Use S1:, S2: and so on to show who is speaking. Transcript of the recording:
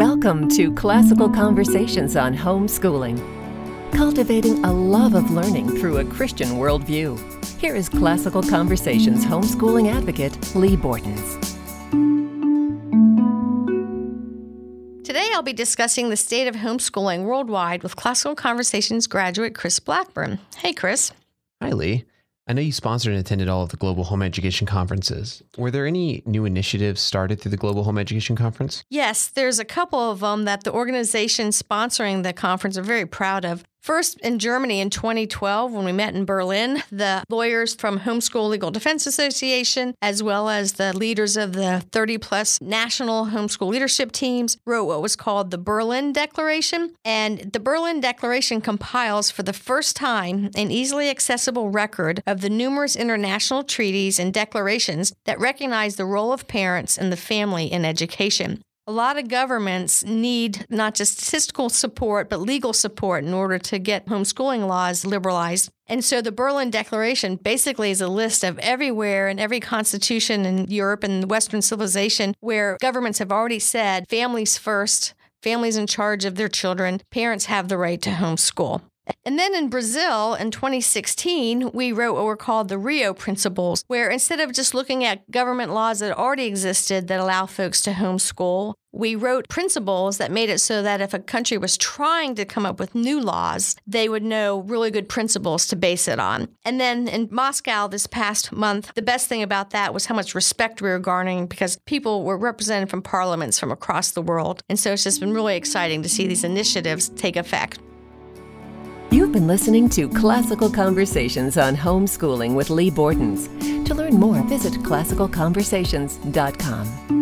S1: Welcome to Classical Conversations on Homeschooling, cultivating a love of learning through a Christian worldview. Here is Classical Conversations homeschooling advocate, Lee Bortons.
S2: Today I'll be discussing the state of homeschooling worldwide with Classical Conversations graduate Chris Blackburn. Hey, Chris.
S3: Hi, Lee. I know you sponsored and attended all of the Global Home Education Conferences. Were there any new initiatives started through the Global Home Education Conference?
S2: Yes, there's a couple of them that the organization sponsoring the conference are very proud of. First, in Germany in 2012, when we met in Berlin, the lawyers from Homeschool Legal Defense Association, as well as the leaders of the 30-plus national homeschool leadership teams, wrote what was called the Berlin Declaration. And the Berlin Declaration compiles for the first time an easily accessible record of the numerous international treaties and declarations that recognize the role of parents and the family in education. A lot of governments need not just statistical support, but legal support in order to get homeschooling laws liberalized. And so the Berlin Declaration basically is a list of everywhere in every constitution in Europe and Western civilization where governments have already said families first, families in charge of their children, parents have the right to homeschool. And then in Brazil, in 2016, we wrote what were called the Rio Principles, where instead of just looking at government laws that already existed that allow folks to homeschool, we wrote principles that made it so that if a country was trying to come up with new laws, they would know really good principles to base it on. And then in Moscow this past month, the best thing about that was how much respect we were garnering because people were represented from parliaments from across the world. And so it's just been really exciting to see these initiatives take effect.
S1: You've been listening to Classical Conversations on Homeschooling with Lee Bortons. To learn more, visit classicalconversations.com.